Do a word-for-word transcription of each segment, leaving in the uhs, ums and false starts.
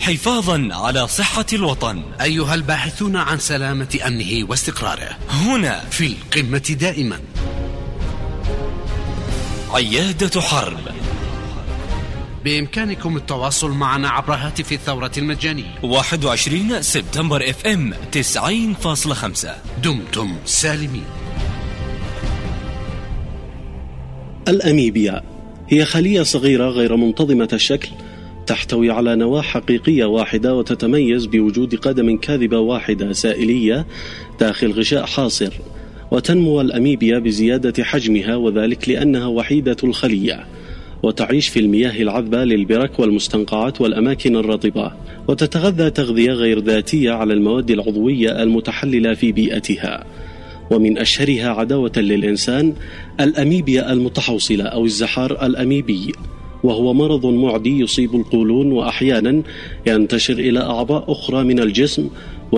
حفاظا على صحة الوطن. أيها الباحثون عن سلامة أمنه واستقراره، هنا في القمة دائما عيادة حرب. بإمكانكم التواصل معنا عبر هاتف الثورة المجاني واحد وعشرين سبتمبر اف ام تسعين فاصلة خمسة. دمتم سالمين. الأميبيا هي خلية صغيرة غير منتظمة الشكل، تحتوي على نواة حقيقية واحدة، وتتميز بوجود قدم كاذبة واحدة سائلية داخل غشاء حاصر. وتنمو الأميبيا بزيادة حجمها، وذلك لأنها وحيدة الخلية، وتعيش في المياه العذبة للبرك والمستنقعات والأماكن الرطبة، وتتغذى تغذية غير ذاتية على المواد العضوية المتحللة في بيئتها. ومن أشهرها عداوة للإنسان الأميبيا المتحوصلة أو الزحار الأميبي، وهو مرض معدي يصيب القولون، وأحيانا ينتشر إلى أعضاء أخرى من الجسم،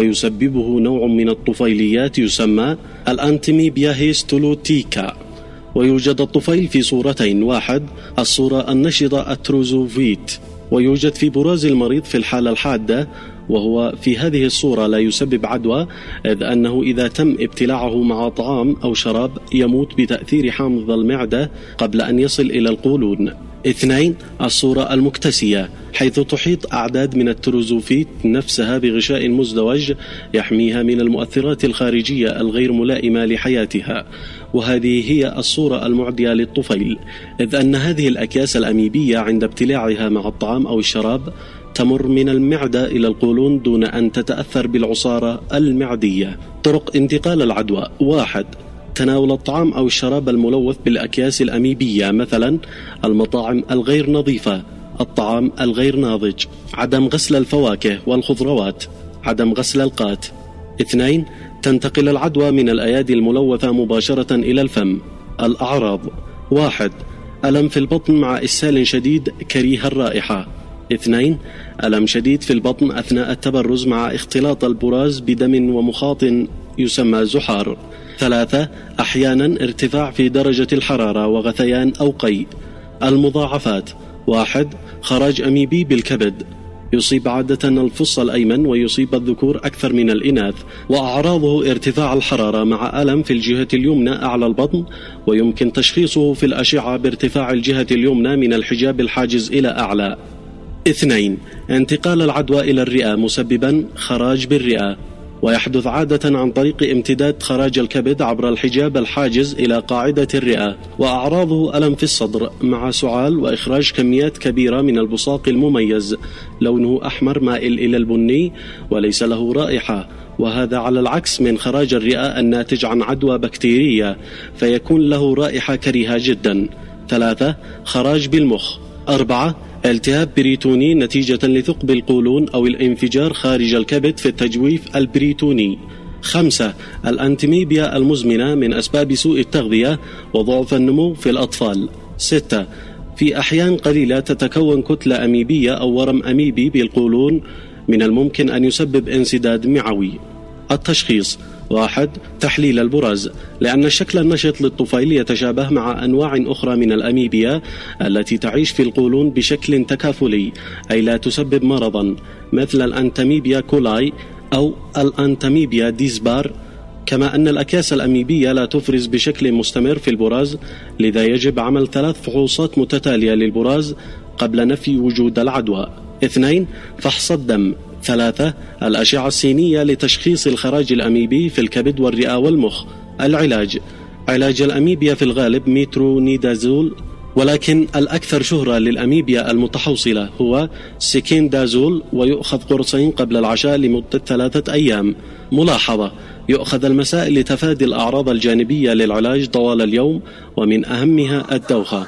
ويسببه نوع من الطفيليات يسمى الأنتيميبيا هيستولوتيكا. ويوجد الطفيل في صورتين: واحد الصورة النشطة التروزوفيت، ويوجد في براز المريض في الحالة الحادة، وهو في هذه الصورة لا يسبب عدوى، إذ أنه إذا تم ابتلاعه مع طعام أو شراب يموت بتأثير حامض المعدة قبل أن يصل إلى القولون. اثنين الصورة المكتسية، حيث تحيط أعداد من التروزوفيت نفسها بغشاء مزدوج يحميها من المؤثرات الخارجية الغير ملائمة لحياتها، وهذه هي الصورة المعدية للطفيل، إذ أن هذه الأكياس الأميبية عند ابتلاعها مع الطعام أو الشراب تمر من المعدة إلى القولون دون أن تتأثر بالعصارة المعدية. طرق انتقال العدوى: واحد تناول الطعام أو الشراب الملوث بالأكياس الأميبية، مثلا المطاعم الغير نظيفة، الطعام الغير ناضج، عدم غسل الفواكه والخضروات، عدم غسل القات. اثنين تنتقل العدوى من الأيادي الملوثة مباشرة إلى الفم. الأعراض: واحد ألم في البطن مع إسهال شديد كريه الرائحة. اثنين ألم شديد في البطن أثناء التبرز مع اختلاط البراز بدم ومخاط يسمى زحار. ثلاثة أحيانا ارتفاع في درجة الحرارة وغثيان أو قيء. المضاعفات: واحد خراج أميبي بالكبد، يصيب عادة الفص الأيمن ويصيب الذكور أكثر من الإناث، وأعراضه ارتفاع الحرارة مع ألم في الجهة اليمنى أعلى البطن، ويمكن تشخيصه في الأشعة بارتفاع الجهة اليمنى من الحجاب الحاجز إلى أعلى. اثنين انتقال العدوى إلى الرئة مسببا خراج بالرئة، ويحدث عادة عن طريق امتداد خراج الكبد عبر الحجاب الحاجز إلى قاعدة الرئة، وأعراضه ألم في الصدر مع سعال وإخراج كميات كبيرة من البصاق المميز، لونه أحمر مائل إلى البني وليس له رائحة، وهذا على العكس من خراج الرئة الناتج عن عدوى بكتيرية، فيكون له رائحة كريهة جدا. ثلاثة خراج بالمخ. أربعة التهاب بريتوني نتيجة لثقب القولون أو الانفجار خارج الكبد في التجويف البريتوني. خمسة الأنتيميبيا المزمنة من أسباب سوء التغذية وضعف النمو في الأطفال. ستة في أحيان قليلة تتكون كتلة أميبية أو ورم أميبي بالقولون، من الممكن أن يسبب انسداد معوي. التشخيص: واحد تحليل البراز، لأن الشكل النشط للطفيل يتشابه مع أنواع أخرى من الأميبيا التي تعيش في القولون بشكل تكافلي، أي لا تسبب مرضا، مثل الأنتيميبيا كولاي أو الأنتيميبيا ديسبار. كما أن الأكياس الأميبية لا تفرز بشكل مستمر في البراز، لذا يجب عمل ثلاث فحوصات متتالية للبراز قبل نفي وجود العدوى. اثنين فحص الدم. ثلاثة الأشعة السينية لتشخيص الخراج الأميبي في الكبد والرئة والمخ. العلاج: علاج الأميبيا في الغالب ميترونيدازول، ولكن الأكثر شهرة للأميبيا المتحوصلة هو سيكيندازول، ويؤخذ قرصين قبل العشاء لمدة ثلاثة أيام. ملاحظة: يؤخذ المساء لتفادي الأعراض الجانبية للعلاج طوال اليوم، ومن أهمها الدوخة.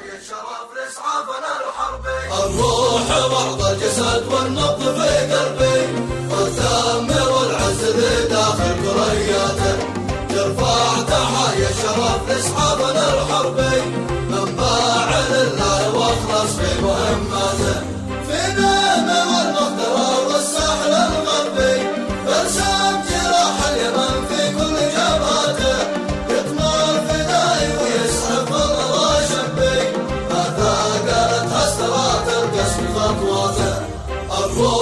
الروح بعض الجسد والنبض في قلبي، والثامر والعز ذي داخل قرياته، يرفع تحايا الشرف لاصحابنا الحربي، منباع لله واخلص في مهماته، في نعمه والمقدره والساحل الغربي، برسام جراح اليمن في كل جبهاته، يطمع الفداء ويسعف الله شبي، ما ثاقلت هسترات القسم خطواته. الروح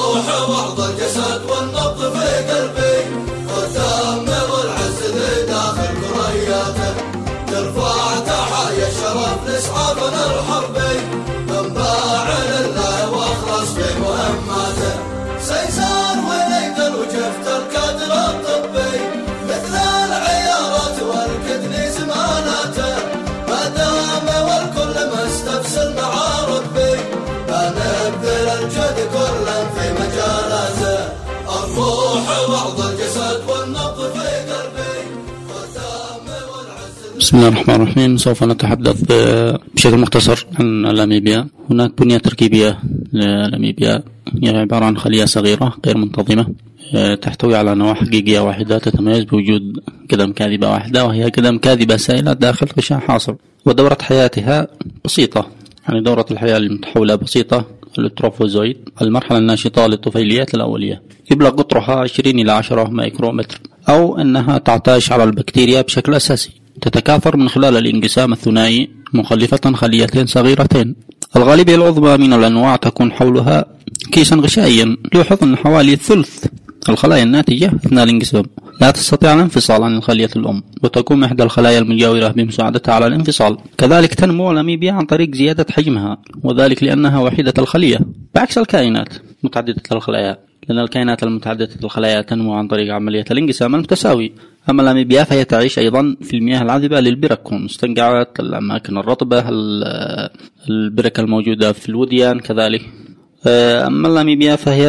وعظ الجسد والنبض في قلبي وتامر العز ذي داخل كرياته ترفع تحايا الشرف لإسعافنا الحربي منباع لله واخلص في مهماته سيسار وليقل وجفت الكادر الطبي مثل العيارات والكدني زماناته ما دام والكل مستفسر مع ربي فنبذل الجهد كلا في مجالاته الروح وعظ الجسد والنبض في قلبي وتامر والعز. بسم الله الرحمن الرحيم. سوف نتحدث بشكل مختصر عن الأميبيا. هناك بنية تركيبية للأميبيا هي عبارة عن خلية صغيرة غير منتظمة تحتوي على نواة حقيقية واحدة تتميز بوجود قدم كاذبة واحدة وهي قدم كاذبة سائلة داخل غشاء حاصل، ودورة حياتها بسيطة، يعني دورة الحياة المتحولة بسيطة. التروفوزويد المرحلة الناشطة للطفيليات الأولية يبلغ قطرها عشرين إلى عشرة مايكرومتر، أو أنها تعتاش على البكتيريا بشكل أساسي، تتكاثر من خلال الانقسام الثنائي مخلفة خليتين صغيرتين. الغالبية العظمى من الأنواع تكون حولها كيسا غشائيا. يلاحظ أن حوالي ثلث الخلايا الناتجة أثناء الانقسام لا تستطيع الانفصال عن الخلية الأم، وتقوم إحدى الخلايا المجاورة بمساعدتها على الانفصال. كذلك تنمو الأميبيا عن طريق زيادة حجمها، وذلك لأنها وحيدة الخلية بعكس الكائنات متعددة الخلايا، لأن الكائنات المتعددة الخلايا تنمو عن طريق عملية الانقسام المتساوي. أما الأميبيا فهي تعيش أيضا في المياه العذبة للبرك والمستنقعات، الأماكن الرطبة، البرك الموجودة في الوديان كذلك. أما الأميبيا فهي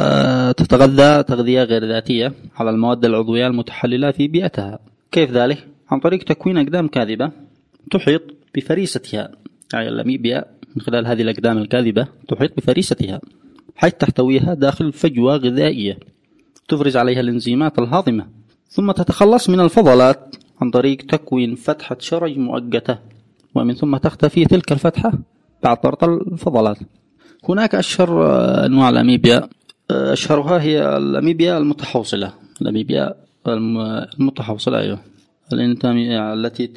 تتغذى تغذية غير ذاتية على المواد العضوية المتحللة في بيئتها. كيف ذلك؟ عن طريق تكوين أقدام كاذبة تحيط بفريستها. يعني الأميبيا من خلال هذه الأقدام الكاذبة تحيط بفريستها حيث تحتويها داخل فجوة غذائية تفرز عليها الإنزيمات الهاضمة، ثم تتخلص من الفضلات عن طريق تكوين فتحة شرج مؤقتة، ومن ثم تختفي تلك الفتحة بعد طرد الفضلات. هناك أشهر أنواع الأميبيا، أشهرها هي الأميبيا المتحوصلة. الأميبيا المتحوصلة أيوة الانتاميبا التي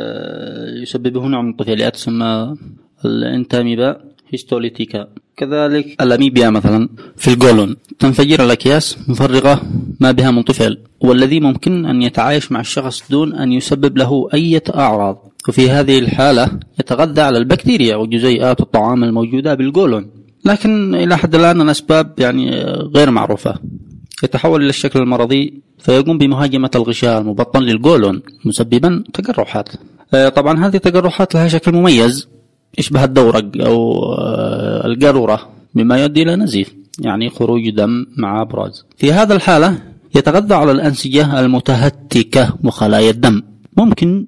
يسببه نوع من الطفيليات تسمى الانتاميبا هيستوليتيكا. كذلك الأميبيا مثلا في الجولون تنفجر الأكياس مفرغة ما بها من طفيل، والذي ممكن أن يتعايش مع الشخص دون أن يسبب له أي أعراض، وفي هذه الحالة يتغذى على البكتيريا وجزيئات الطعام الموجودة بالجولون، لكن إلى حد الآن الأسباب يعني غير معروفة. يتحول إلى الشكل المرضي فيقوم بمهاجمة الغشاء المبطن للجولون مسببا تجرحات. طبعا هذه التجرحات لها شكل مميز يشبه الدورق أو القارورة، مما يؤدي إلى نزيف، يعني خروج دم مع براز. في هذا الحالة يتغذى على الأنسجة المتهتكة وخلايا الدم، ممكن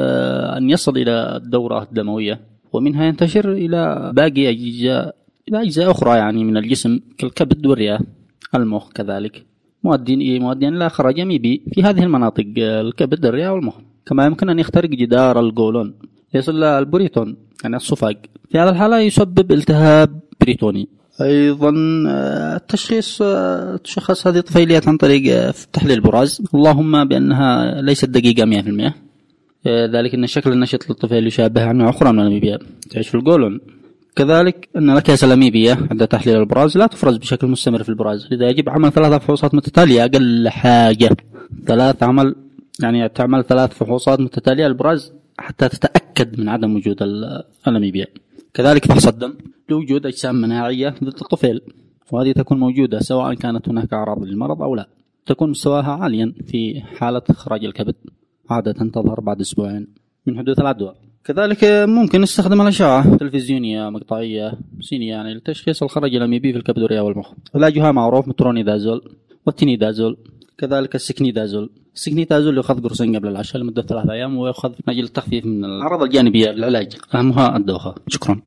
أن يصل إلى الدورة الدموية، ومنها ينتشر إلى باقي أجزاء إلى أجزاء أخرى يعني من الجسم كالكبد والرئة، المخ كذلك، مؤدين مؤدين إلى خرج أميبي في هذه المناطق الكبد الرئة والمخ. كما يمكن أن يخترق جدار الجولون يصل البريتون يعني الصفاق. في هذا الحالة يسبب التهاب بريتوني. أيضا التشخيص تشخص هذه الطفيليات عن طريق تحليل البراز، اللهم بأنها ليست دقيقة مئة بالمئة، ذلك أن الشكل النشط للطفيل يشابه أنواع أخرى من الأميبيا تعيش في الجولون. كذلك أن الأكياس الأميبية عند تحليل البراز لا تفرز بشكل مستمر في البراز، لذا يجب عمل ثلاث فحوصات متتالية أقل حاجة، ثلاث عمل يعني تعمل ثلاث فحوصات متتالية للبراز حتى تتأكد من عدم وجود الأميبيا. كذلك فحص الدم لوجود أجسام مناعية ضد الطفيل، وهذه تكون موجودة سواء كانت هناك أعراض للمرض أو لا. تكون مستواها عاليا في حالة إخراج الكبد، عادة تظهر بعد أسبوعين من حدوث العدوى. كذلك ممكن نستخدم الأشعة تلفزيونية مقطعية سينية يعني لتشخيص الخرج الأميبي في الكبد والرئة والمخ. علاجها معروف مترونيدازول والتينيدازول، كذلك السكنيدازول. السكنيدازول يؤخذ قرصين قبل العشاء لمدة ثلاثة أيام، ويأخذ من أجل التخفيف من الأعراض الجانبية للعلاج، أهمها الدوخة. شكرا.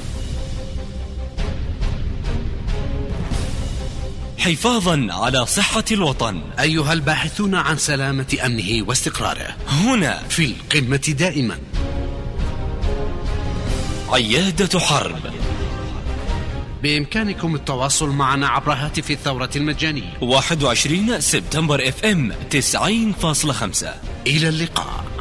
حفاظا على صحة الوطن. أيها الباحثون عن سلامة أمنه واستقراره، هنا في القمة دائما عيادة حرب. بإمكانكم التواصل معنا عبر هاتف الثورة المجاني واحد وعشرين سبتمبر اف ام تسعين فاصلة خمسة. إلى اللقاء.